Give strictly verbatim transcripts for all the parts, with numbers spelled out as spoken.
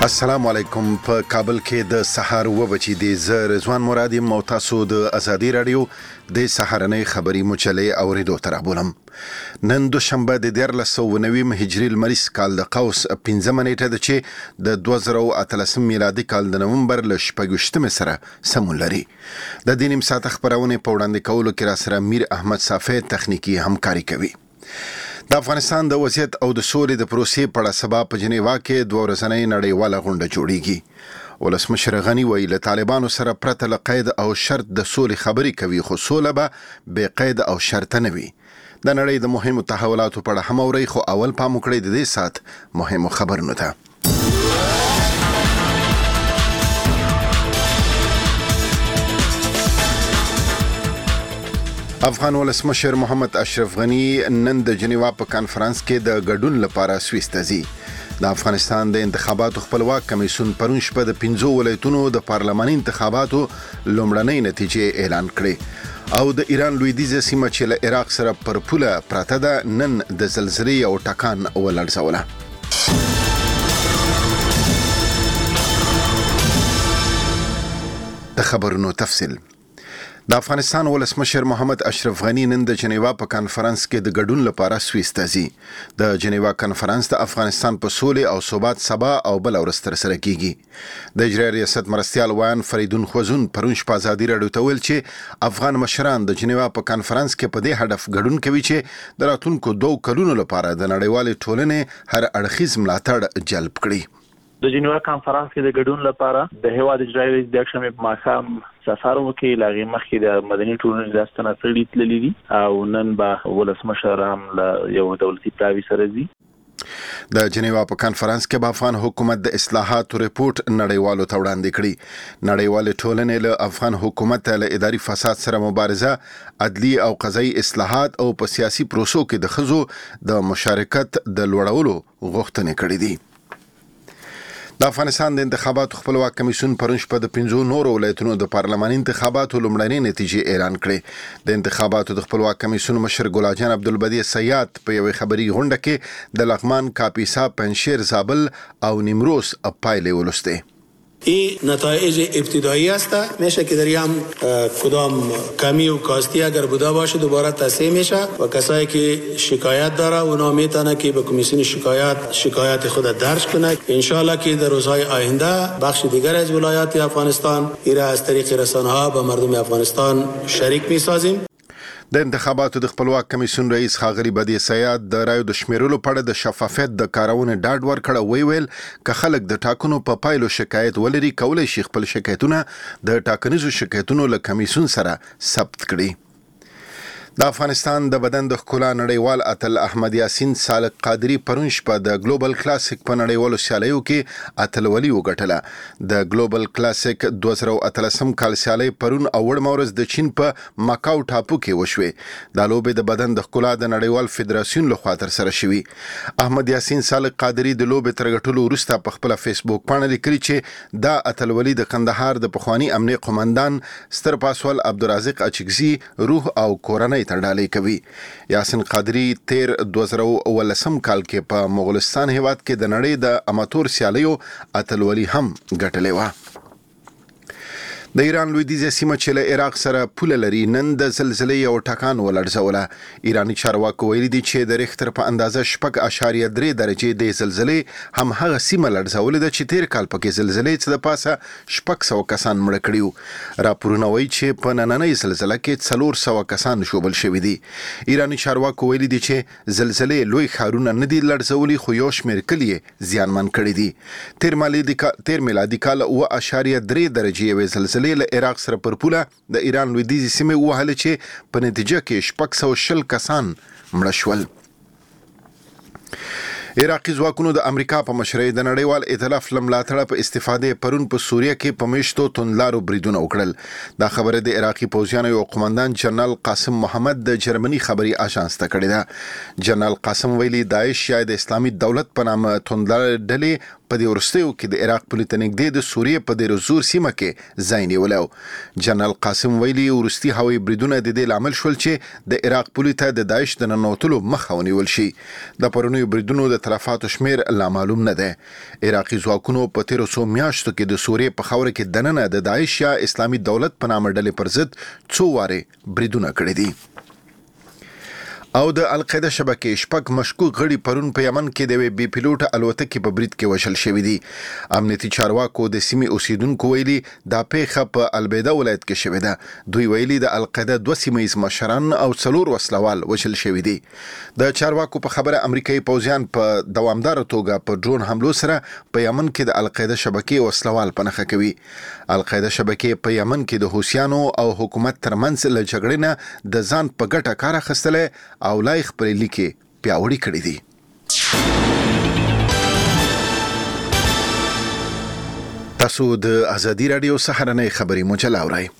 السلام علیکم. په کابل کې د سحر و بچی دی ز رضوان مرادی مو تاسو د ازادي رادیو د سحرنې خبري مچلې اوریدو ترابولم. نن دوشنبه د دیارلس سوه و نوي هجري لمریز کال د قوس پنځمه نیټه ده چې د دوه زره او اتلسم میلادي کال د نومبر ل شپږویشتمې سره سمون لري. د دې نیم ساعت خبرونه په وړاندې کولو کې را سره میر احمد صافی تخنیکی همکاري کوي. د افغانستان د وضعیت او د سولې د پروسې په اړه سبا په جنیوا کې دوه ورځنۍ نړیواله غونډه جوړیږي. ولسمشر غنی وایي له طالبانو سره پرته له قید او شرط د سولې خبرې کوي، خو سوله به بې قید او شرط نه وي. د نړۍ د مهمو تحولاتو په اړه هم اورئ، خو اول پام وکړئ د دې ساعت مهمو خبرونو ته. افغان ولسمشر محمد اشرف غنی نن د جنیوا په کانفرنس کې د ګډون لپاره سویس ته ځي. د افغانستان د انتخاباتو خپلواک کمیسیون پرون شپه د پنځو ولایتونو د پارلماني انتخاباتو لومړنۍ نتیجې اعلان کړې او د ایران لویدیځه سیمه چې له عراق سره پر پوله پراته ده نن د زلزلې او ټکان ولړزوله. د خبرونو تفصیل. د افغانستان ولسمشر محمد اشرف غنی نن د جنیوا په کانفرنس کې د ګډون لپاره سویس ته ځي. د جنیوا کانفرنس د افغانستان په سولې او ثبات سبا او بل ورځ ترسره کیږي. د اجرایي ریاست مرستیال ویان فریدون خوزون پرون شپه ازادي راډیو ته ویل چې افغان مشران د جنیوا په کانفرنس کې په دې هدف ګډون کوي چې د راتلونکو دوه کلونو لپاره د نړیوالې ټولنې هر اړخیز ملاتړ جلب کړي. د جنیوا کانفرنس کې د ګډون لپاره د هیواد اجرایي رئیس د اکشن په ماښام سفر وکړي. لاغي مخکې د مدني ټولنې د استناسړي تللی دي او نن به ولسمشر هم له یو دولتي پلاوي سره ځي. د جنیوا په کانفرنس کې به افغان حکومت د اصلاحاتو ریپورت نړیوالو ته وړاندې کړي. نړیوالې ټولنې له افغان حکومت له اداري فساد سره مبارزه، عدلي او قضایي اصلاحات او په سیاسي پروسو کې د ښځو د مشارکت د لوړولو غوښتنې کړې دي. د افغانستان د انتخاباتو خپلواک کمیسیون پرون شپه د پنځو نورو ولایتونو د پارلماني انتخاباتو لومړنۍ نتیجې اعلان کړې. د انتخاباتو د خپلواک کمیسیون مشر ګلاجان عبدالبدیع سیاد په یوې خبري غونډه کې د لغمان، کاپیسا، پنجشیر، زابل او نیمروز پایلې ولوستې. این نتایج ابتدایی است. میشه که در هم کدام کمی و کاستی اگر بوده باشه دوباره تصحیح میشه و کسایی که شکایت داره اونا میتونه که به کمیسیون شکایت شکایت خود درج کنه. انشالله که در روزهای آینده بخش دیگر از ولایات افغانستان ایره از طریق رسانه ها به مردم افغانستان شریک میسازیم. د انتخاباتو د خپلواک کمیسیون رئیس ښاغلي بدیع سیاد د رایو د شمیرلو په اړه د شفافیت د کارونې ډاډ ورکړ. وی ویل که خلک د ټاکنو په پایلو شکایت ولري کولی شي خپل شکایتونه د ټاکنیزو شکایتونو له کمیسیون سره ثبت کړي. د افغانستان د بدن د ښکلا نړیوال اتل احمد یاسین سالک قادری پرون شپه د ګلوبل کلاسیک په نړیوالو سیالیو کې اتلولي وګټله. د ګلوبل کلاسیک دوه زره او اتلسم کال سیالۍ پرون او وړمه ورځ د چین په ماکاو ټاپو کې وشوې. دا لوبې د بدن د ښکلا د نړیوال فدراسیون لخوا ترسره شوي. احمد یاسین سالک قادری د لوبې تر ګټلو وروسته په خپله فیسبوک پاڼه لیکلي چې دا اتلولي د کندهار د پخواني امنیه قومندان ستر پاسوال عبدالرازق اچکزي روح او کورنۍ تړډالۍ کوي. یاسین قادری تیر دوه زره او ولسم کال کې په مغولستان هیواد کې د نړۍ د اماتور سیالیو اتلولي هم ګټلې وه. د ایران لویدیځه سیمه چې له عراق سره پوله لري نن د زلزلې او ټکان ولړزوله. ایراني چارواکو ویلي دي چې د ریختر په اندازه شپږ اعشاریه درې درجې د زلزلې هم هغه سیمه لړزولې ده چې تیر کال پکې زلزلې څه د پاسه شپږ سوه کسان مړه کړي. راپورونه وایي چې په نننۍ زلزله کې څلور سوه کسان ژوبل شوي دي. ایراني چارواکو ویلي دي چې زلزلې لوی ښارونه نه دي لړزولي، خو یو شمېر کلي یې زیانمن کړي دي. تیر میلادي کال اوه اعشاریه درې درجې یوې زلزلې له عراق سره پر پوله د ایران لویدیځې سیمې ووهله چې په نتیجه کې شپږ سوه شل کسان مړه شول. عراقي ځواکونو د امریکا په مشرۍ د نړیوال ائتلاف له ملاتړه په استفادې پرون په سوریه کې په میشتو توندلارو بریدونه وکړل. دا خبره د عراقي پوځیانو یو قومندان جنرال قاسم محمد د جرمني خبري آژانس ته کړې ده. جنرال قاسم ویلي داعش یا د اسلامي دولت په نامه توندلارې ډلې په دې وروستیو کې د عراق پولې ته نږدې د سوریې په دیر زور سیمه کې ځای نیولی و. جنرال قاسم ویلي وروستي هوایي بریدونه د دې لامل شول چې د عراق پولې ته د داعش د ننوتلو مخه ونیول شي. د پرونیو بریدونو د تلفاتو شمیر لا معلوم نه دی. عراقي ځواکونو په تیرو څو میاشتو کې د سوریې په خاوره کې دننه د داعش یا اسلامي دولت په نامه ډلې پر ضد څو وارې بریدونه کړي دي. او د القاعده شبکې شپږ مشکوک غړي پرون په یمن کې د بي پیلوټ الوتکې په برید کې وشل شوی دي. امنیتي چارواکو د سیمې اوسیدونکو ویلي دا پیښه په البیدا ولایت کې شوې ده. دوی ویلي د القاعده دوه سیمه‌یز مشران او څلور وسلوال وشل شوی دي. د چارواکو په خبره امریکایي پوځیان په دوامدار توګه په ډرون حملو سره په یمن کې د القاعده شبکې وسلوال پنهخه کوي. القاعده شبکې په یمن کې د حوثیانو او حکومت ترمنځ له جګړې نه د ځان په ګټه کار اخیستلې او لای خپلې لیکې پیاوړي کړي دي. تاسو د ازادي رادیو سهارنۍ خبري مجله اورئ.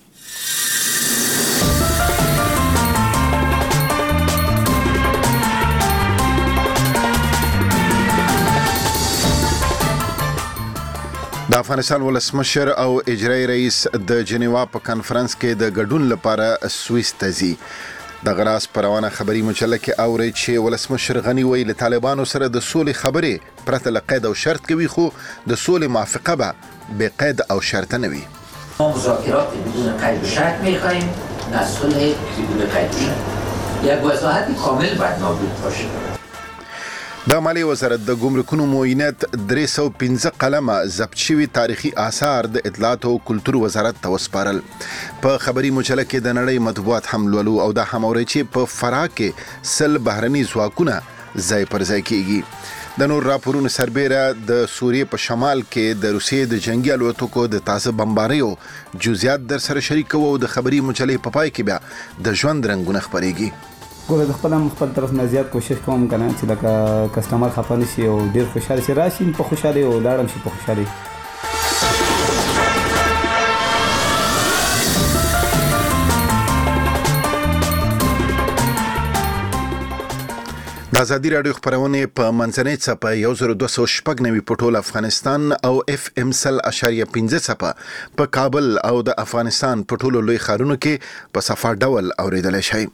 د افغانستان ولسمشر او اجرایي رئیس د جنیوا په کانفرنس کې د ګډون لپاره سویس ته ځي. د غراس پروانه خبري مجله کې اوري چې ولسمشر غنی ویل طالبانو سره د سولې خبرې پرته له قید او شرط کوي، خو د سولې موافقه به بې قید او شرط نه وي. ما مذاکرات بدون قید و شرط می‌خوایم، نه صلح بدون قید و شرط. یک وضاحت کامل باید موجود باشه. د مالیې وزارت د ګمرکونو معاینت درې سوه پنځه قلمه ضبط شوي تاریخي آثار د اطلاعات او کلتور وزارت ته وسپارل. په خبري مجله کې د نړۍ مطبوعات هم لولو او دا هم اوري چې په فراه کې سل بهرني ځواکونه ځای پر ځای کیږي. د نور راپورونو سربیره د سوریې په شمال کې د روسیې د جنگي الوتکو د تازه بمباریو جزئیات در سره شریک وو. د خبري مجلې په پای کې بیا د ژوند رنګونه خپرېږي. ګوره د خپل هم خپل طرف نه زیات کوشش کوم کنه چې لکه کسٹمر خفه نشي او ډیر خوشاله شي، راشي په خوشاله او لاړم شي په خوشاله. د ازادي رادیو خبرونه په منځنۍ څپه یو زر دوه سوه شپږ نوي په ټول افغانستان او اف ام سل اشاریه پنځه څپه په کابل او د افغانستان په ټولو لوی ښارونو کې په صفا ډول اوریدل شي.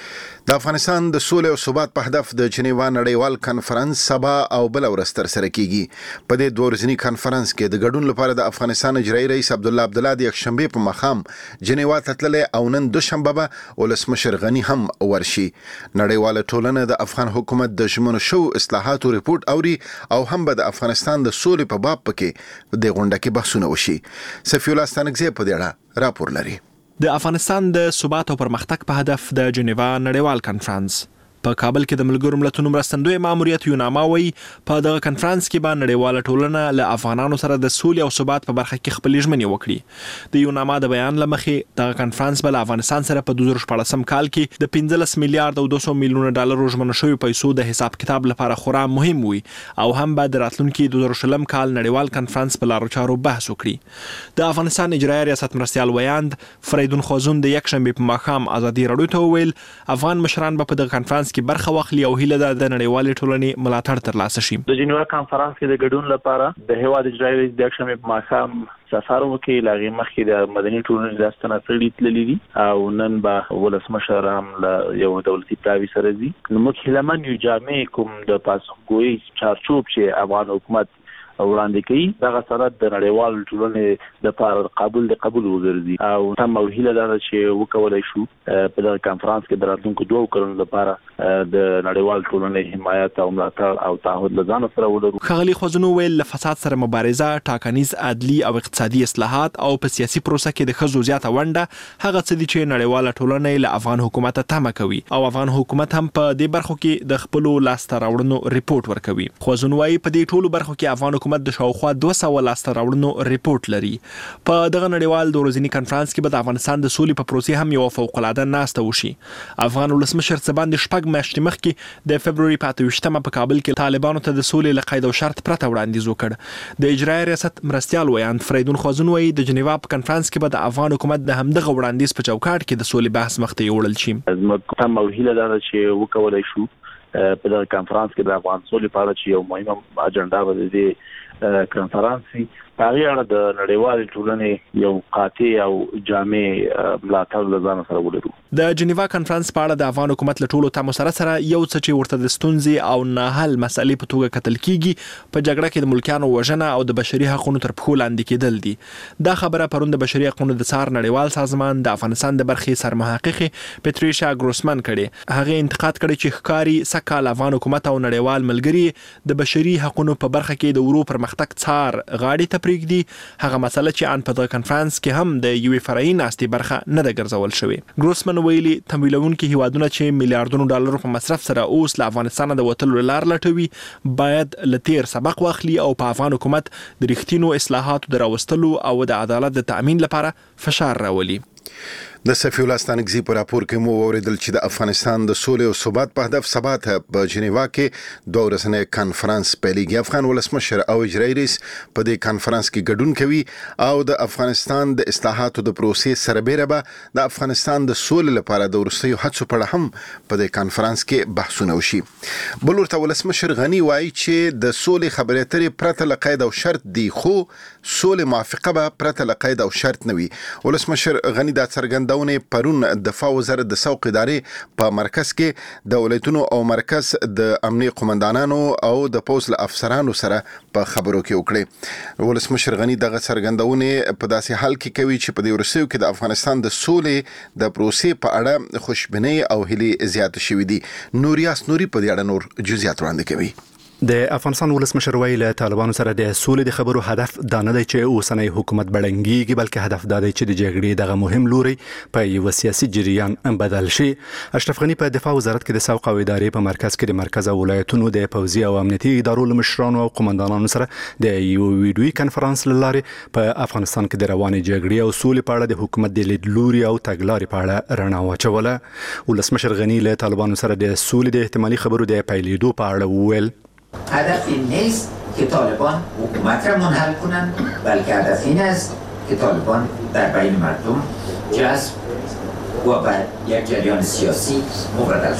د افغانستان د سولې او ثبات په هدف د جنیوا نړیوال کانفرنس سبا او بل ورځ ترسره کیږي. په دې دوه ورځني کانفرنس کې د ګډون لپاره د افغانستان اجرایي رئیس عبدالله عبدالله د یکشنبه په ماښام جنیوا ته تللی او نن دوشنبه به ولسمشر غني هم ورشي. نړیواله ټولنه د افغان حکومت د ژمنو شوو اصلاحاتو ریپورت اوري او هم به د افغانستان د سولې په باب پکې د غونډه کې بحثونه وشي. سفي الله ستانکزی په دې اړه راپور لري. د افغانستان د ثبات او پرمختګ په هدف د جنیوا نړیوال کانفرنس په کابل کې د ملګرو ملتونو مرستندوی ماموریت یوناما وی په دغه کانفرنس کې به نړیواله ټولنه له افغانانو سره د سولې او ثبات په برخه کې خپلې ژمنې وکړي. د یوناما د بیان له مخې دغه کانفرنس به له افغانستان سره په دوه زره شپاړسم کال کې د پنځلس میلیارډ او دوه سوه میلیونه ډالرو ژمنو شویو پیسو د حساب کتاب لپاره خورا مهم وي او هم به د راتلونکي دوه زره شلم کال نړیوال کانفرنس په لارو چارو بحث وکړي. د افغانستان اجرایي ریاست مرستیال ویاند فریدون خوازون د یکشنبه په ماښام ازادي راډیو ته وویل افغان مشران به په دغه کانفرنس کې برخه واخلي او هیله ده د نړیوالې ټولنې ملاتړ ترلاسه شي. د جنیوا کانفرنس کې د ګډون لپاره د هیواد اجرایي رئیس د یکشنبه په ماښام سفر وکړي. لاغي مخکې د مدني ټولنې لاستنه سړي تللي دي او نن به ولسمشر هم له یو دولتي پلاوي سره ځي. نو موږ هیلهمن یو جامع کوم د پاسخګویي چارچوب چې افغان حکومت وړاندې کوي دغه سند د نړیوال ټولنې لپاره قبول د قبول وګرځي او تم ویله ده چې وکولای شو په دغه کانفرنس کې د راتلونکو دوه کلونو لپاره د نړیوال ټولنې حمایت او ملاتړ او تعهد لزان سره ولرو. ښاغلي خوازونو ویل له فساد سره مبارزه، ټاکنیز عدلي او اقتصادي اصلاحات او په سیاسي پروسه کې د ښځو زیاته ونډه هغه څه دي چې نړیواله ټولنه له افغان حکومت تمه کوي او افغان حکومت هم په دې برخو کې د خپلو لاسته راوړنو ریپورت ورکوي. خوازونو وايي په دې ټولو برخو کې افغان حکومت د شاوخوا دوه سوه لاسته راوړنو ریپورت لري. په دغه نړیوال د ورځني کانفرنس کې به د افغانستان د سولې په پروسې هم یو فوق العاده ناسته وشي. افغان ولسمشر څه باندې شپږ میاشتې مخکې د فبروري په اته ویشتمه په کابل کې طالبانو ته د سولې له قید او شرط پرته وړاندیز وکړ. د اجرایي ریاست مرستیال ویاند فریدون خوازون وایي د جنیوا په کانفرنس کې به د افغان حکومت د همدغه وړاندیز په چوکاټ کې د سولې بحث مخته یوړل شي. زموږ تمه او هیله ده چې وکولای شو په دغه کانفرنس کې د افغان سولې په اړه چې یو مهمه اجنډا به د کنفرانس هغه اړه د نړیوال ټولنې یو قاطع او جامع ملاتړ لزان سره ولرو. د جنیوا کانفرنس په اړه د افغان حکومت له ټولو تمو سره سره یو څه چې ورته د ستونزې او نه حل مسلې په توګه کتل کیږي په جګړه کې د ملکیانو وژنه او د بشري حقوقو تر پښو لاندې کېدل دي. دا خبره پرون د بشري حقوقو د څار نړیوال سازمان د افغانستان د برخې سرمحقق پټریشا ګروسمن کړي. هغه انتقاد کړي چې ښکاری سکهال افغان حکومت او نړیوال ملګري د بشري حقوقو په برخه کې د ورو پرمختګ څار غاړي ته پریږدي. هغه مسله چې ان په دغه کانفرنس کې هم د یوې فرعي ناستې برخه نه ده ګرځول شوې. ګروسمن ویلي تمویلونکي هیوادونه چې میلیارډونو ډالر په مصرف سره اوس له افغانستان د وټلو لار لټوي باید له تیر سبق واخلي او په افغان حکومت د رښتینو اصلاحاتو د راوستلو او د عدالت د تأمین لپاره فشار راولي. د سفی الله ستانکزي په راپور کې مو اوریدل چې د افغانستان د سولې او ثبات په هدف ثبات په جنیوا کې دوه ورځنی کانفرنس پیلېږي. افغان ولسمشر او اجرایي رئیس په دې کانفرنس کې ګډون کوي او د افغانستان د اصلاحاتو د پروسې سربېره به د افغانستان د سولې لپاره د ورستیو هڅو په اړه هم په دې کانفرنس کې بحثونه وشي. بل ورته ولسمشر غنی وایي چې د سولې خبرې اترې پرته له قید او شرط دي خو سولې موافقه به پرته له قید او شرط نه وي. ولسمشر غنی دا څرګند پرون دفاع وزارت د سوق ادارې په مرکز کې د ولایتونو او مرکز د امنیي قومندانانو او د پولیس افسرانو سره په خبرو کې وکړي. ولسمشر غنی دغه څرګندونه په داسې حال کې کوي چې په دې ورسېو کې د افغانستان د سولې د پروسې په اړه خوشبیني او هیلې زیات شوې دي. نوریاس نوري په دې اړه نور جزئیات وړاندې کوي. د افغانستان ولسمشر ویل له طالبانو سره د سولې د خبرو هدف دا نه دی چې اوسنۍ حکومت بړنګيږي بلکې هدف دا دی چې د جګړې دغه مهم لوري په یو سیاسي جریان بدل شي. اشرف غنی په دفاع وزارت کې د سوق او ادارې په مرکز کې د مرکز او ولایتونو د پوځي او امنیتي ادارو مشرانو او قومندانانو سره د یو ویډیوي کانفرنس لاره په افغانستان کې د روانې جګړې او سولې په اړه د حکومت د لیدلوري او تګلارې په اړه رڼا واچوله. ولسمشر غنی له طالبانو سره د سولې د احتمالي خبرو د پیلېدو په اړه وویل هدف این نیست که طالبان حکومت را منحل کنند بلکه هدف این است که طالبان در بین مردم جذب و بر یک جریان سیاسی مبادل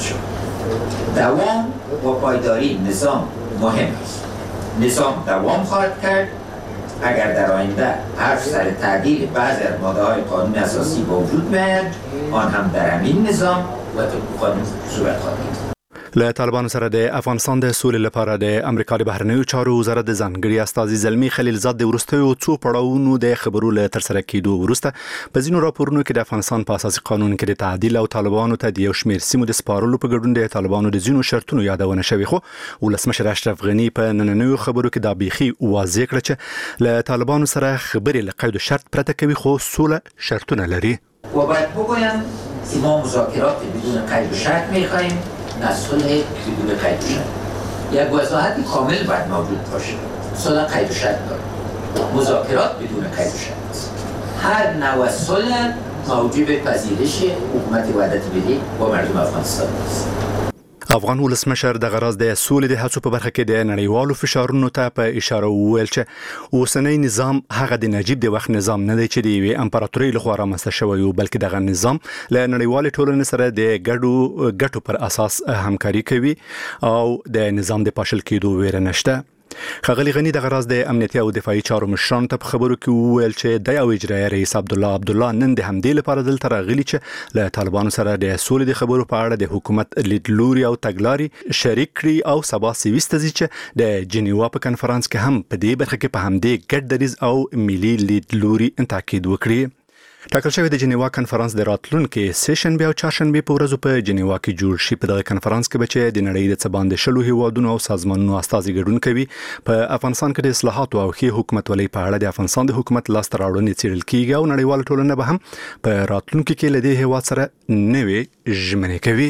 شد. دوام و پایداری نظام مهم است. نظام دوام خواهد کرد اگر در آینده حرف سر تعدیل بعضی از ماده‌های قانون اساسی با وجود میاد آن هم در همین نظام و طبق قانون صورت خواهد گرفت. له طالبانو سره د افغانستان د سولې لپاره د امریکا د بهرنیو چارو وزارت د ځانګړي استازي زلمی خلیلزاد د ورستیو څو پړاوونو د خبرو له تر سره کېدو وروسته په ځینو راپورونو کې د افغانستان په اساسي قانون کې د تعدیل او طالبانو ته د یو شمېر سیمو د سپارلو په ګډون د طالبانو د ځینو شرطونو یادونه شوې. خو ولسمشر اشرف غنی په نننیو خبرو کې دا بیخي واضح کړ چې له طالبانو سره خبرې له قید او شرط پرته کوي خو سوله شرطونه لري. و باید بگویم که ما مذاکرات بدون قید و شرط می‌خواهیم نه صلح بدون قید و شرط. یک وضاحت کامل باید موجود باشه. صلح قید و شرط داره. مذاکرات بدون قید و شرط. هر نوع صلح موجب پذیرش حکومت وحدت ملی با مردم افغانستان است. افغان ولسمشر د غراز د سولې د هڅو په برخه کې د نړیوالو فشارونو ته په اشاره وویل چې اوسنۍ نظام هغه د نجیب د وخت نظام نه دی چې د یوې امپراتورۍ لخوا رامنځته شوی و بلکې دغه نظام له نړیوالې ټولنې سره د ګډو ګټو پر اساس همکاري کوي او د نظام د پاشل کېدو ویره نشته. ښاغلي غنی د غراز د امنیتي او دفاعي چارو مشرانو ته په خبرو کې وویل چې د یو اجرایي رئیس عبدالله عبدالله نن د همدې لپاره دلته راغلي چې له طالبانو سره د سولې د خبرو په اړه د حکومت لیدلوري او تګلارې شریک کړي او سبا سویس ته ځي چې د جنیوا په کنفرانس کې هم په دې برخه کې په همدې ګډ دریځ او ملي لیدلوري تاکید وکړي. ټاکل شوی د جنیوا کنفرانس د راتلونکي سیشنبه او چهارشنبه په ورځو په جنیوا کې جوړ شي. په دغه کنفرانس کې به چې د نړۍ د څه باندې شلو هیوادونو او سازمانونو استازي ګډون کوي. په افغانستان کې د اصلاحاتو او ښې حکومتولۍ په اړه د افغانستان د حکومت لاسته راوړنې څیړل کیږي او نړیواله ټولنه به هم په راتلونکي کې له دې هیواد سره نوې ژمنې کوي.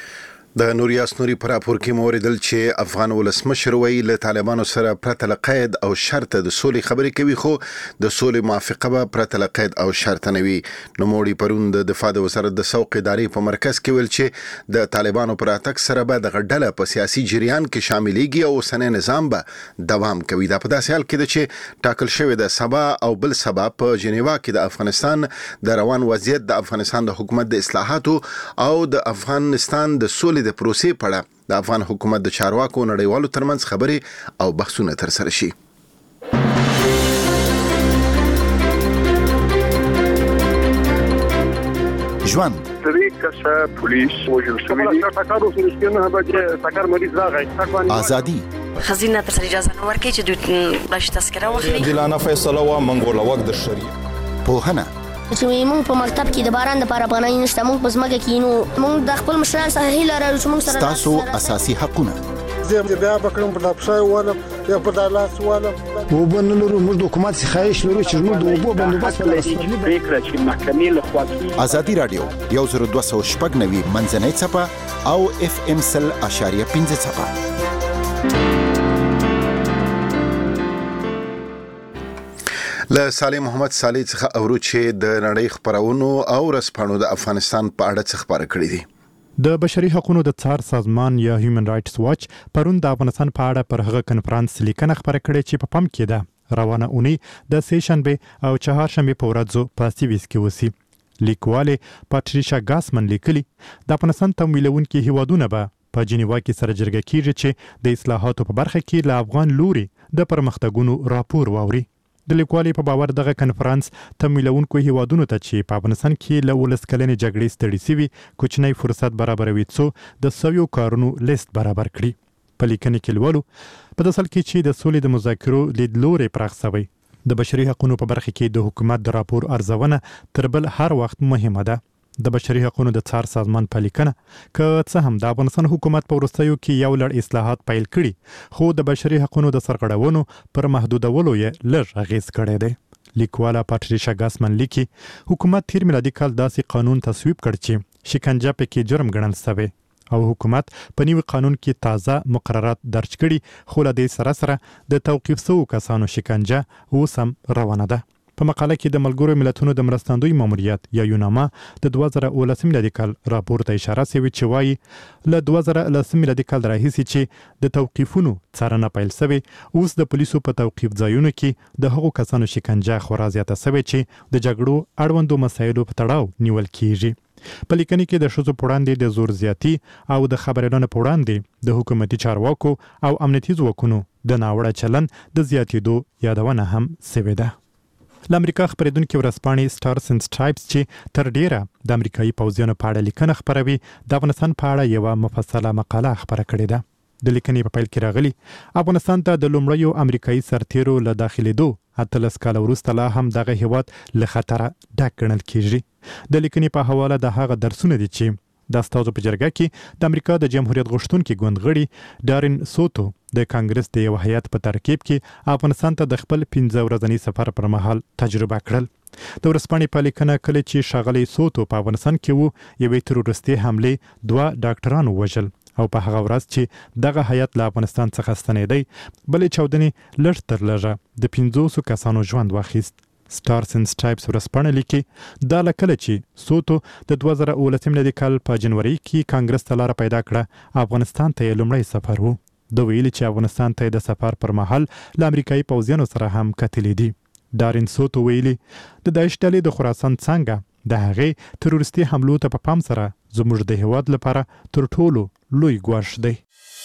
د نوریاس نوري پر راپور کې موریدل چې افغان ولسمشر وی له طالبانو سره پرته له قید او شرط د سولې خبرې کوي خو د سولې موافقه به پرته له قید او شرط نه وي. نو موړي پرون د دفاع د وزارت د سوق ادارې په مرکز کې ویل چې د طالبانو پر اتک سره به د غډله په سیاسي جریان کې شاملېږي او اوسنۍ نظام به دوام کوي. دا په داسې حال کې چې ټاکل شوی د سبا او بل سبا په جنیوا کې د افغانستان د روان وضعیت د افغانستان د حکومت د اصلاحاتو او د افغانستان د سولې د پروسې په اړه د افغان حکومت د چارواکو نړیوالو ترمنځ خبرې او بحثونه ترسره شي. ژوند درې کسه پولیس وژل شوي دي ټاکارو فلسطین نه بچي ټاکار مریض راغی ازادي خزینه تر اجازه نه ورکړي چې دوی بلش تذکره واخلي دلانه فیصله وا منګول وخت د شریعت پوهنه چې موږ په مکتب کې د باران لپاره پناه نشته موږ په ځمکه کې نو موږ د خپل مشران سره هیله لرو چې موږ سره تاسو اساسي حقونه زه بیا بکرم په لپسای واله یا په دالاس واله وبنلرو موږ د حکومت څخه خواهش لرو چې موږ د اوبو بندوبست لرو فکر چې محکمې له خوا ازادي رادیو یو زر دوه سوه شپږ نوي منځنۍ څپه او اف ام سل اشاریه پنځه څپه. له صالح محمد صالح څخه اورو چې د نړۍ خبرونو او رسپانو د افغانستان په اړه څه خبره کړې دي. د بشري حقوقو د څار سازمان یا هیومن رائټس واچ پرون د افغانستان په اړه پر هغه کنفرانس لیکنه خبره کړې چې په پام کې ده روانه اونۍ د سه شنبه او چهارشنبه په ورځو په سیویس کې وسی. لیکواله پاتریشا ګاسمن لیکلي د افغانستان تمویلونکو هیوادونه به په جنیوا کې سره جرګه کیږي چې د اصلاحاتو په برخه کې له افغان لوري د پرمختګونو راپور واوري. د لیکوالۍ په باور دغه کنفرانس تمویلونکو هیوادونو ته چې په افغانستان کې له ولس کلنې جګړې ستړي سوي کوچنی فرصت برابروي څو د سویو کارونو لیست برابر کړي. په لیکنه کې لولو په داسل کې چې د سولې د مذاکرو لیدلوري پراخ شوی د بشري حقوقو په برخه کې د حکومت د راپور ارزونه تر بل هر وخت مهمه ده. د بشري حقوقو د څار سازمان په لیکنه که څه هم د افغانستان حکومت په وروستیو کې یو لړ اصلاحات پیل کړي خو د بشري حقوقو د سرغړونو پر محدودولو یې لږ اغیز کړی دی. لیکواله پاتریشا ګاسمن لیکي حکومت تیر میلادي کال داسې قانون تصویب کړ چې شکنجه پکې جرم ګڼل شوی او حکومت په نیو قانون کې تازه مقررات درج کړي خو له دې سره سره د توقیف شوو کسانو شکنجه اوس هم روانه ده. په مقاله کې د ملګرو ملتونو د مرستندوی ماموریت یا یوناما د دوه زره اوولس میلادي کال راپور ته اشاره شوې چې وایي له دوه زره لس میلادي کال راهیسې چې د توقیفونو څارنه پیل شوې اوس د پولیسو په توقیف ځایونو کې د هغو کسانو شکنجه خورا زیاته شوې چې د جګړو اړوندو مسایلو په تړاو نیول کیږي. په لیکنه کې د ښځو په وړاندې د زور زیاتی او د خبرونو په وړاندې د حکومتي چارواکو او امنیتي ځواکونو د ناوړه چلن د زیاتېدو یادونه هم شوې ده. د امریکا خبرېدونکو ورځپاڼې سټارز اینډ سټرایپس چې تر ډیره د امریکایي پوځیانو په اړه لیکنه خبروي د افغانستان په اړه یو مفصله مقاله خبره کړې ده. د لیکنې په پیل کې راغلي افغانستان ته د لومړیو امریکایي سرتیرو له داخلېدو اتلس کاله وروسته لا هم دغه هیواد له خطره ډک ګڼل کیږي. د لیکنې په حواله د هغه درسونه دي چې د استازو په جرګه کې د امریکا د جمهوریت غوښتونکي ګوند غړي ډارین سوتو د کانګرس د یو هیئت په ترکیب کې افغانستان ته د خپل پنځه ورځني سفر پر مهال تجربه کړل. د ورځپاڼې په لیکنه کله چې ښاغلی سوتو په افغانستان کې وو یوې تروریستي حملې دوه ډاکټرانو وژل او په هغه ورځ چې دغه هیئت له افغانستان څخه ستنېدی بلې چاودنې لږ تر لږه د پنځوسو کسانو ژوند واخیست. سټارز اینډ سټرایپس ورځپاڼه لیکي دا له کله چې سوتو د دوه زره اوولس میلادي کال په جنوري کې کانګرس ته لاره پیدا کړه افغانستان ته یې لومړی سفر و. د ویلي چې افغانستان ته د سفر پر مهال له امریکایي پوځیانو سره هم کتلې دي. ډارین سوتو ویلي د داعش ډلې د خراسان څنګه د هغې تروریستي حملو ته په پام سره زموږ د هیواد لپاره تر ټولو لوی ګواښ دی.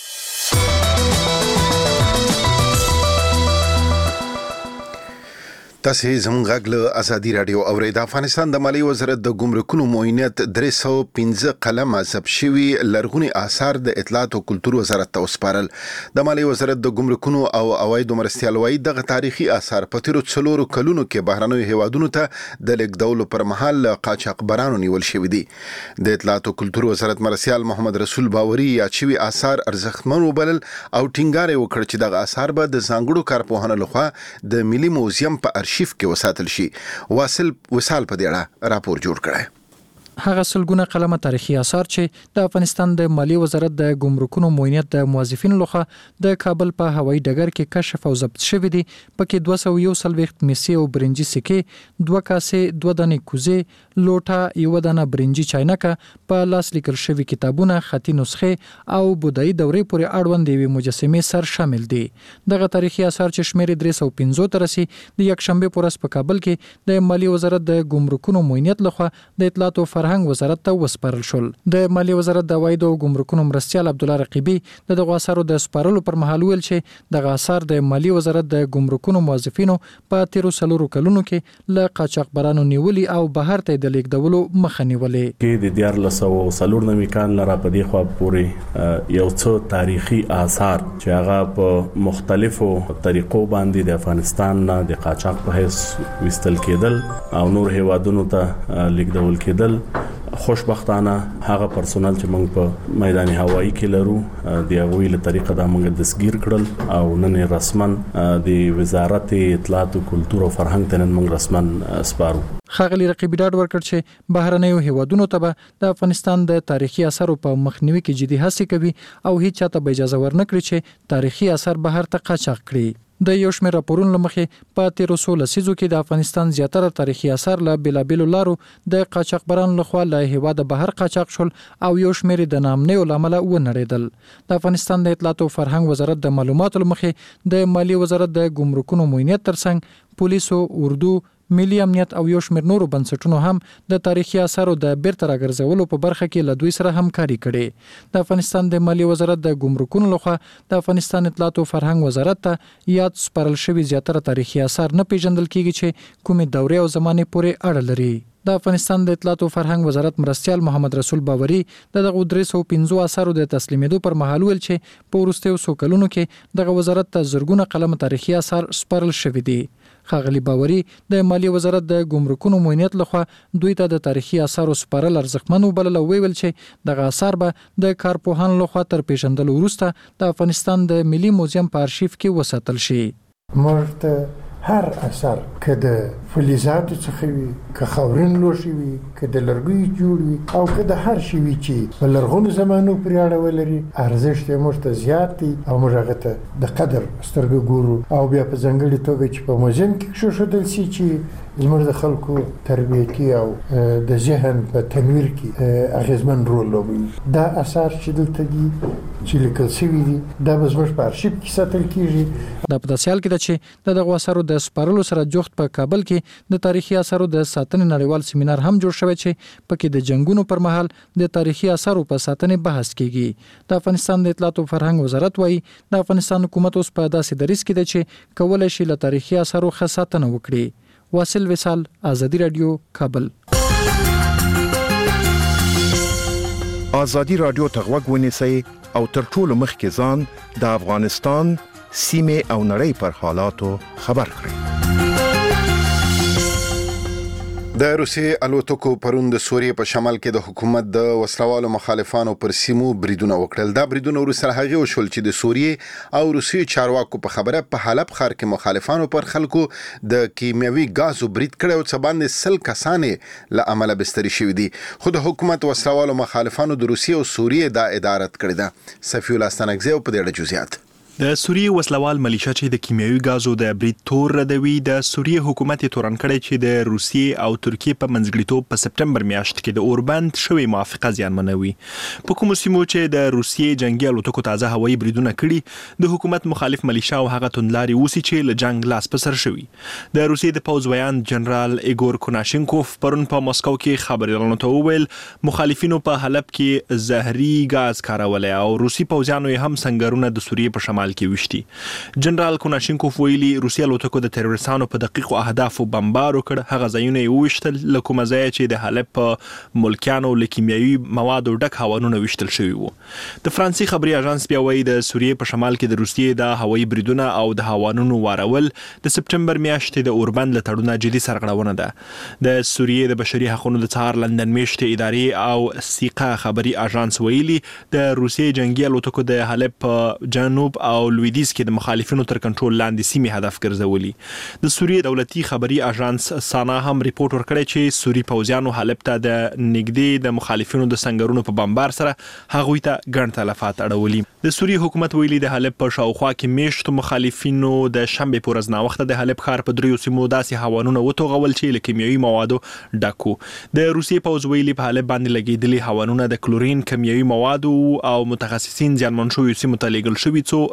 تاسو زموږ غږ له ازادي رادیو اورئ. د افغانستان د مالیې وزارت د ګمرکونو معاینت درې سوه پنځه قلمه ثبت شوي لرغوني آثار د اطلاعات او کلتور وزارت ته وسپارل. د مالیې وزارت د ګمرکونو او عوایدو مرستیال وایي دغه تاریخي آثار په تیرو څلورو کلونو کې بهرنیو هیوادونو ته د لیږدولو پر مهال قاچاقبرانو نیول شوي دي. د اطلاعات او کلتور وزارت مرستیال محمد رسول باوري یاد شوي آثار ارزښتمن وبلل او ټینګار یې وکړ چې دغه آثار به د ځانګړو کارپوهانو لخوا د ملي موزیم په ارشیف کې وساتل شي. واصل وصال په دې اړه راپور جوړ کړی. هغه سلګونه قلمه تاریخي آثار چې د افغانستان د مالیې وزارت د ګمرکونو معاینت د موظفینو لخوا د کابل په هوایي ډګر کې کشف او ضبط شوي دي. پکې دوه سوه یو څلوېښت مسي او برنجي سکې، دوه کاسې، دوه دانې کوزې، لوټه، یوه دانه برنجي چاینکه، په لاس لیکل شوي کتابونه، خطي نسخې او بودایي دورې پورې اړوند یوې مجسمې سر شامل دي. دغه تاریخي آثار چې شمېر درې سوه پنځو ته رسي د یکشنبې په ورځ په کابل کې د مالیې وزارت د ګمرکونو معاینت لخوا د اطلاعات او فرهنګ فرهنګ وزارت ته وسپارل شول. د مالیې وزارت د عواید او ګمرکونو مرستیال عبدالله رقیبي د دغه اثارو د سپارلو پر مهال ویل چې دغه اثار د مالیې وزارت د ګمرکونو موظفینو په تیرو څلورو کلونو کې له قاچاقبرانو نیولي او بهر ته د لیږدولو مخه نیولې. کې د دیارلس سوه څلور نوي کال نه را په دې خوا پورې یو څو تاریخي آثار چې هغه په مختلفو طریقو باندې د افغانستان نه د قاچاق په حیث وستل کېدل او نور هیوادونو ته لیږدول کېدل. خوشبختانه هغه پرسونل چې موږ په میدان هوایی کې لرو د هغوی له طریقه دا موږ دستگیر کړل او نن رسمن د وزارت اطلاعات او کلتور او فرهنګ ته نن موږ رسمن سپارو. ښاغلي رقیبي ډاډ ورکړ چې بهرنیو هیوادونو ته به د افغانستان د تاریخي اثارو په مخنیوي کې جدي هڅې کوي او هیڅ چاته به اجازه ورنکړي چې تاریخي اثار بهر ته قاچاق کړي. د یو شمېر راپورونو لمخې په تیرو څو لسیزو کې د افغانستان زیاتره تاریخي اثار له بېلابېلو لارو د قاچاقبرانو لخوا له هیواده بهر قاچاق شول او یو شمېر د ناامنیو له امله ونړېدل. د افغانستان د اطلاعات او فرهنګ وزارت د معلوماتو لمخې د مالیې وزارت د ګمرکونو معاینت ترڅنګ پولیسو، اردو، ملي امنیت او یو شمېر نورو بنسټونو هم د تاریخي اثارو د بیرته راګرځولو په برخه کې له دوی سره همکاري کړې. د افغانستان د مالیې وزارت د ګمرکونو لخوا د افغانستان اطلاعات او فرهنګ وزارت ته یاد سپارل شوي زیاتره تاریخي اثار نه پیژندل کیږي چې کومې دورې او زمانې پورې اړه لري. د افغانستان د اطلاعات او فرهنګ وزارت مرستیال محمد رسول باوري د دغه درې سوه پنځه اثارو د تسلیمېدو پر مهال ویل چې په وروستیو څو کلونو کې دغه وزارت ته زرګونه قلمه تاریخي اثار سپارل شوي دي. ښاغلي باوري د مالیې وزارت د ګمرکونو معاینت لخوا دوی ته د تاریخي اثارو سپارل ارزښتمن وبلل او ویل چې دغه اثار به د کارپوهانو لخوا تر پیژندلو وروسته د افغانستان د ملي موزیم په ارشیف کې وساتل شي. موږ هر اثر که د فلزاتو څخه وي، که خاورین لوښي وي، که د لرګیو جوړ وي او که د هر شي وي چې په لرغونو زمانو پورې اړه ولري، ارزښت یې موږ ته زیات دی او موږ هغه ته د قدر سترګه ګورو او بیا په ځانګړې توګه چې په موزیم کې کېښودل شي چې زموږ د خلکو تربیتي او د ذهن په تنویر کې اغیزمن رول لوبوي. دا اثار چې دلته دي چې لیکل شوي دي دا به زموږ په ارشیف کې ساتل کېږي. دا په داسې حال کې ده چې د دغو اثارو د سپارلو سره جوخت په کابل کې د تاریخي اثارو د ساتنې نړیوال سیمینار هم جوړ شوی چې پکې د جنگونو پر مهال د تاریخي اثارو په ساتنې بحث کیږي. د افغانستان د اطلاعات او فرهنګ وزارت وایي د افغانستان حکومت اوس په داسې دریځ کې ده چې کولای شي له تاریخي اثارو ښه ساتنه وکړي. واصل وصال، آزادی رادیو، کابل. آزادی رادیو ته غوږ ونیسئ او تر ټولو مخکې ځان د افغانستان سیمې او نړۍ پر حالاتو خبر کړئ. د روسي الوتکو پرون د سوریې په شمال کې د حکومت د وسلوالو مخالفانو پر سیمو بریدونه وکړل. دا بریدونه وروسته هغه وشول چې د سوریې او روسي چارواکو په خبره په حلب ښار کې مخالفانو پر خلکو د کیمیاوي غازو برید کړی او څه باندې سل کسانې له عمله بستري شوي دي. خو د حکومت وسلوالو مخالفانو د روسي او سوریې دا ادارت کړې ده. صفی الله ستانکزی په دې اړه جزئیات. د سوریې وسلوال ملیشه چې د کیمیاوي غازو د برید تور ردوي، د سوریې حکومت تورن کړی چې د روسیې او ترکیې په منځګړیتوب په سپټمبر میاشت کې د اوربند شوی موافقه زیانمنوي. په کومو سیمو چې د روسیې جنگي الوتکو تازه هوایي بریدونه کړي، د حکومت مخالف ملیشه او هغه توندلاري اوسي چې له جنگ لاس په سر شوي. د روسیې د پوځ ویان جنرال ایګور کوناشینکوف پرون په مسکو کې خبريالانو ته وویل مخالفینو په حلب کې زهري غاز کارولی او روسي پوځیانو هم سنگرونه د سوریې په شمال کې وشتي. جنرال کوناشینکوف ویلي روسیه الوتکو د تروریستانو په دقیقو اهدافو بمبار وکړ. هغه ځایونه یې وشتل لکه مزای چې د حلب په ملکیانو له کیمیاوي موادو ډک هوانونه وشتل شوي وو. د فرانسې خبري اژانس بیا وایي د سوریې په شمال کې د روسیې د هوایي بریدونه او د هوانونو وارول د سپټمبر میاشتې د اوربند له تړونه جدي سرغړونه ده. د سوریې د بشري حقوقو د څار لندن میشتې ادارې او سیقه خبري اژانس ویلي د روسیې جنگي الوتکو د حلب په جنوب او لویدیز کې د مخالفینو تر کنټرول لاندې سیمې هدف ګرځولي. د سوریې دولتي خبري اژانس سانا هم ریپورت ورکړی چې سوری پوځیانو حلب ته د نږدې د مخالفینو د سنگرونو په بمبار سره هغوی ته ګڼ تلفات اړولي. د سوریې حکومت ویلي د حلب په شاوخوا کې میشتو مخالفینو د شنبه په ورځ ناوخته د حلب ښار په دریو سیمو داسې هوانونه وتوغول چې له کیمیاوي موادو ډکو. د روسیې پوځ ویلي په حلب باندې لګیدلي هوانونه د کلورین، کیمیاوي موادو او متخصصین ځانمن شوي سیمو ته لیږل شوي څو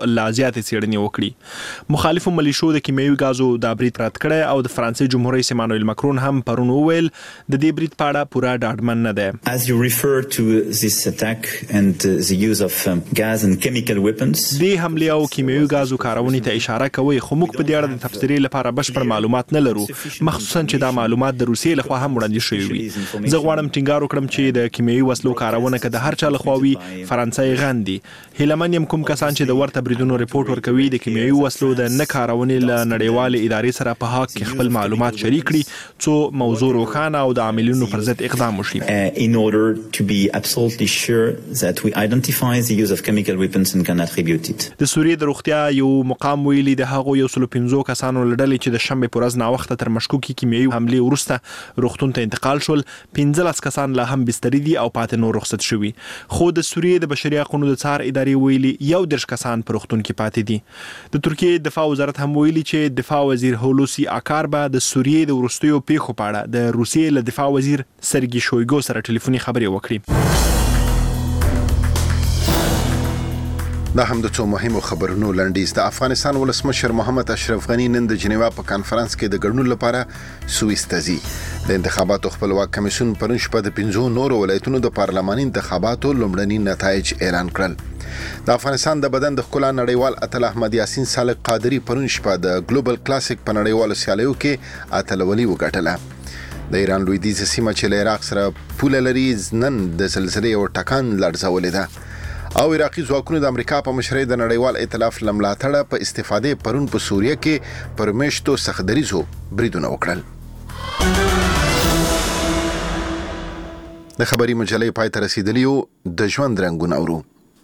لا زیاتې څېړنې وکړي. مخالفو ملیشو د کیمیاوي غازو د برید رد کړی او د فرانسې جمهور رئیس ایمانوئل ماکرون هم پرون وویل د دې برید په اړه پوره ډاډمن نه دی. As you refer to this attack and the use of um, gas and chemical weapons, دې حملې او کیمیاوي غازو کارونې ته اشاره کوي، خو موږ په دې اړه د تفسیري لپاره بشپړ معلومات نه لرو، مخصوصا چې دا معلومات د روسیې لخوا هم وړاندې شوي وي. زه غواړم ټینګار وکړم چې د کیمیاوي وسلو کارونه که د هر چا لخوا وي فرانسې غندي. هیلمن یم کوم کسان چې د ورته بریدونو ریپورت ورکوي د کیمیاوي وسلو د نه کارونې له نړیوالې ادارې سره په حق کې خپل معلومات شریک کړي څو موضوع روښانه او د عاملینو پر ضد اقدام وشي. in order to be absolutely sure that we identify the use of chemical weapons and can attribute it. د سوریې د روغتیا یو مقام ویلي د هغو یو سلو پنځو کسانو له ډلې چې د شنبې په ورځ ناوخته تر مشکوکې کیمیاوي حملې وروسته روغتون ته انتقال شول، پنځلس کسان لا هم بستري دي او پاتې نور رخصت شوي. خو د سوریې د بشري حقوقو د څار ادارې ویلي یو دېرش کسان په روغتون کې پاتې دي. د ترکیې دفاع وزارت هم ویلي چې دفاع وزیر هولوسی آکار به د سوریې د وروستیو پیښو په اړه د روسیې له دفاع وزیر سرګي شویګو سره ټلیفوني خبرې وکړي. دا هم د څو مهمو خبرونو لنډیز. د افغانستان ولسمشر محمد اشرف غنی نن د جنیوا په کانفرنس کې د ګډون لپاره سوئیس ته ځي. د انتخاباتو خپلواک کمیسیون پرون شپه د پنځو نورو ولایتونو د پارلماني انتخاباتو لومړني نتایج اعلان کړل. د افغانستان د بدن د ښکلا نړیوال اتل احمد یاسین صالح قادری پرون شپه د ګلوبل کلاسیک په نړیوالو سیالیو کې اتلولي وګټله. د ایران لویدیځه سیمه چې له عراق سره پوله لري نن د زلزلې او ټکان لړزولې ده. او عراقي ځواکونو د امریکا په مشرۍ د نړیوال ائتلاف له ملاتړه په استفادې پرون په سوریه کې پر میشتو سختدریزو بریدونه وکړل. د خبري مجلې پای ته رسیدلی یو د ژوند رنګونه اورو.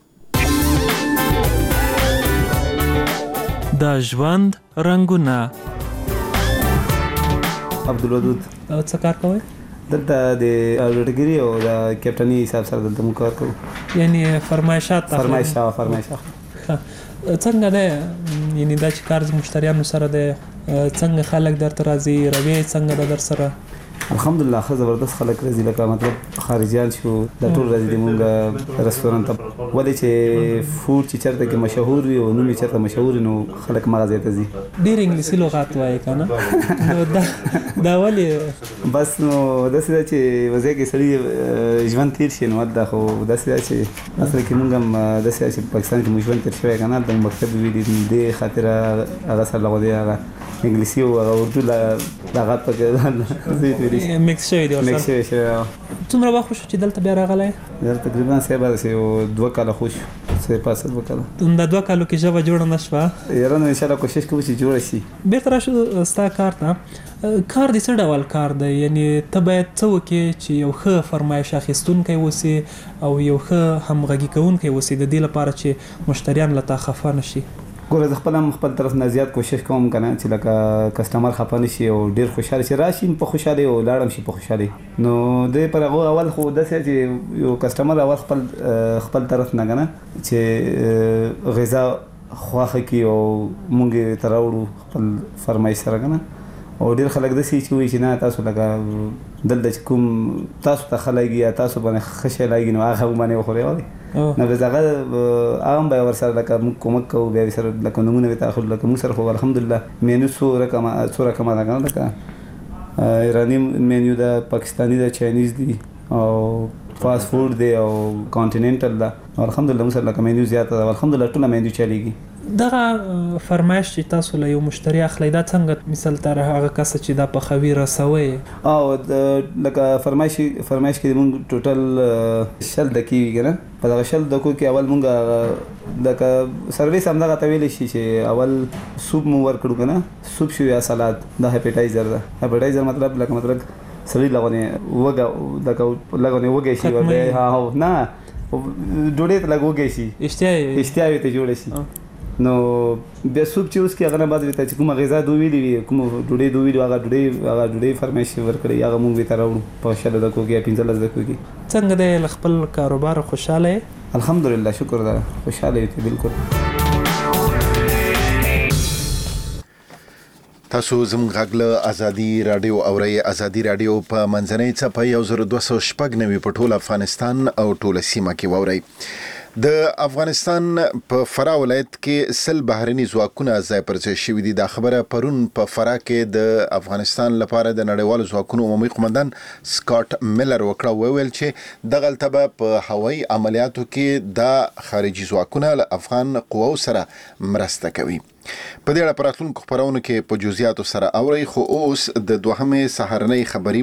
د ژوند رنګونه. عبدالودود څه کار کوئ؟ دلته د اورډګری او د کیپټنی حساب سره دلته مو کار کوو. یعنی فرمایشات فرمایشات فرمایشات څنګه ده یعنی دا چې کار د مشتریانو سره ده څنګه خلک درته راځي روي څنګه در سره؟ الحمدلله خو زبردست خلک راځي لکه مطلب خارجيان شو د ټول راځي د مونږ رستورانت ته ولې چې فود چې چرته کې مشهور وي او نو می چرته مشهور نو خلک مغازه ته ځي. ډیر انګلیسي لغات وایي کنه دا دا ولې بس نو د څه چې وځي کې سړي ژوند تیر شي نو دا خو د څه چې اصل کې مونږ هم د څه چې پاکستان کې ژوند تیر شوی کنه د مکتب وی دي د خاطر هغه سره لغوي هغه انګلیسي او اردو لغات پکې مکس شوی دی مکس شوی شوی. څومره وخت شو چې دلته بیا راغلی؟ دا تقریبا سه بعد سه دوه کاله خو شو سه پاسه دوه کاله. دا دوه کالو کې ژبه جوړه نه شوه؟ یاره نو ان شاء الله کوشش کوو چې جوړه شي. بیرته راشو ستا کار ته. کار دې څه ډول کار دی؟ یعنی ته باید څه وکړې چې یو ښه فرمایش اخیستونکی اوسې او یو ښه همغږي کوونکی اوسې د دې لپاره چې مشتریان له تا خفه نه شي؟ ګوره زه خپل هم خپل طرف نه زیات کوشش کوم کنه چې لکه کسٹمر خفه نشي او ډیر خوشاله شي راشي په خوشاله او لاړم شي په خوشاله. نو د پر هغه اول خو د څه چې یو کسٹمر اول خپل خپل طرف نه کنه چې غذا خواخه کی او مونږ تراوړو خپل فرمایش سره کنه او ډیر خلک د سې چې وي چې نه تاسو لکه دلته کوم تاسو ته خلګي تاسو باندې خشه لګي نو هغه باندې وخوري وای نو به زغه عام به ور سره لکه کومک کو به سره لکه نمونه وي تاخذ لکه مو سره خو الحمدلله مینو سو رقم سو رقم دا کنه لکه ایرانی مینیو دا پاکستانی دا چاینیز دی او فاست فود دی او کانټیننټل دا الحمدلله مو سره لکه مینیو زیاته الحمدلله ټول مینیو چلیږي. دغه فرمایش چې تاسو له یو مشتری اخلي دا څنګه مثال تر هغه کس چې دا په خوي رسوي او لکه فرمایش فرمایش کې موږ ټوټل شل دقیقې کنه په دغه شل دقیقو کې اول موږ لکه سرویس هم دغه تویل شي چې اول سوپ مو ورکړو کنه سوپ شو یا سلاد دا هپیټایزر دا هپیټایزر مطلب لکه مطلب سړی لغونه وګه لکه لغونه وګه شي ورته ها هو نه ډوډۍ ته لګوږي شي اشتیا اشتیا ته جوړ شي نو بیا سوپ چې اوس کې هغه نه بعد وي چې کومه غذا دوی ویلي وي کومه ډوډۍ دوی ویلي هغه ډوډۍ هغه ډوډۍ فرمایش ورکړي هغه مونږ به تراوړو په شل دقیقو کې پنځلس دقیقو کې. څنګه دی خپل کاروبار خوشاله؟ الحمدلله شکر ده خوشاله یم بالکل. تاسو زموږ غږ له ازادي رادیو اورئ. ازادي رادیو په منځنۍ څپه یو زر دوه سوه شپږ نوي په ټول افغانستان او ټول سیمه کې واورئ. د افغانستان په فراه ولایت کې سل بهرني ځواکونه ځای پر ځای شوي دي. دا خبره پرون په فراه کې د افغانستان لپاره د نړیوالو ځواکونو عمومي قومندان سکاټ میلر وکړه. وویل چې دغلته به په هوایي عملیاتو کې د خارجي ځواکونه له افغان قواو سره مرسته کوي. په دې اړه پراتلونکو خبرونو کې په جزئیاتو سره اوري، خو اوس د دوهمې سهارنۍ خبري